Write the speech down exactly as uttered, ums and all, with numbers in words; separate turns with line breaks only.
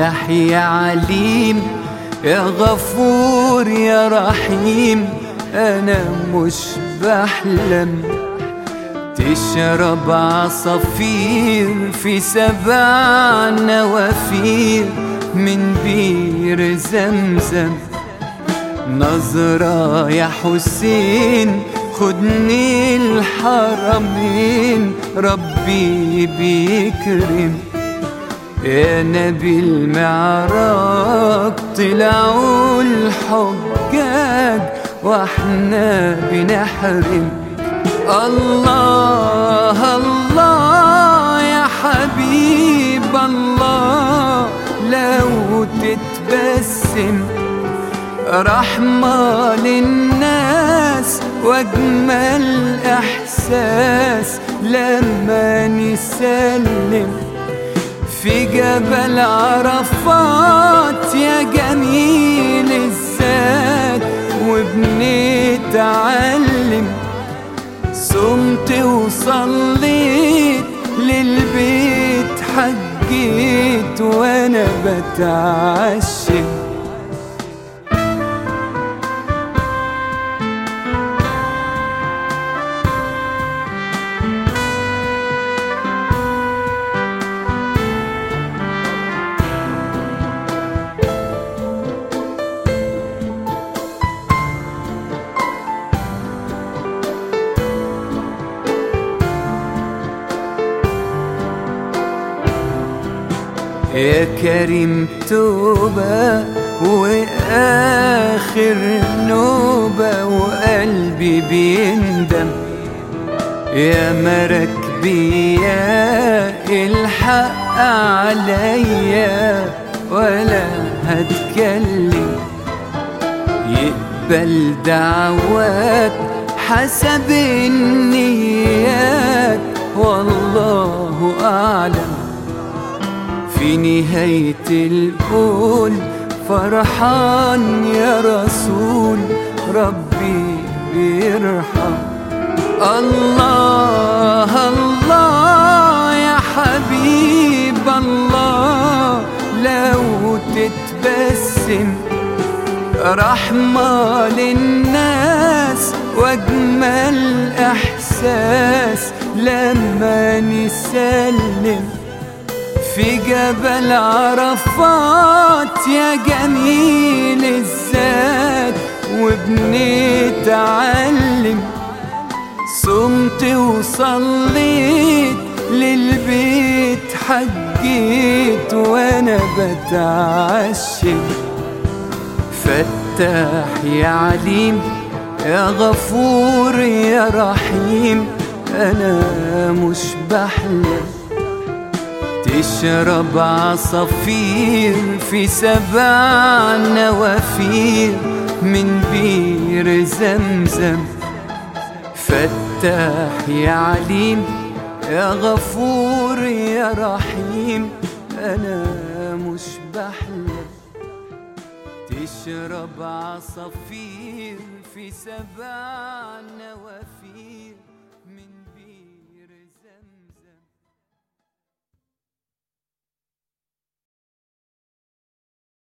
فتاح يا عليم يا غفور يا رحيم، أنا مش بحلم. تشرب عصافير في سبع نوافير من بير زمزم. نظرة يا حسين خدني الحرمين، ربي بيكرم. يا نبي المعراج طلعوا الحجاج واحنا بنحرم. الله الله يا حبيب الله، لو تتبسم رحمة للناس واجمل احساس لما نسلم في جبل عرفات يا جميل الذات. وبنتعلم صمت وصليت للبيت، حجيت وانا بتعشم. يا كريم توبة وآخر نوبة وقلبي بيندم. يا مراكبي يا الحق عليا ولا هتكلم. يقبل دعواك حسب النيات والله أعلم. في نهاية القول فرحان يا رسول، ربي بيرحم. الله الله يا حبيب الله، لو تتبسم رحمة للناس واجمل احساس لما نسلم في جبل عرفات يا جميل الذات. وبنتعلم صمت وصليت للبيت، حجيت وانا بتعشم. فتاح يا عليم يا غفور يا رحيم، أنا مش بحلم. تشرب عصافير في سبع نوافير من بير زمزم. فتاح يا عليم يا غفور يا رحيم، أنا مش بحلم. تشرب عصافير في سبع نوافير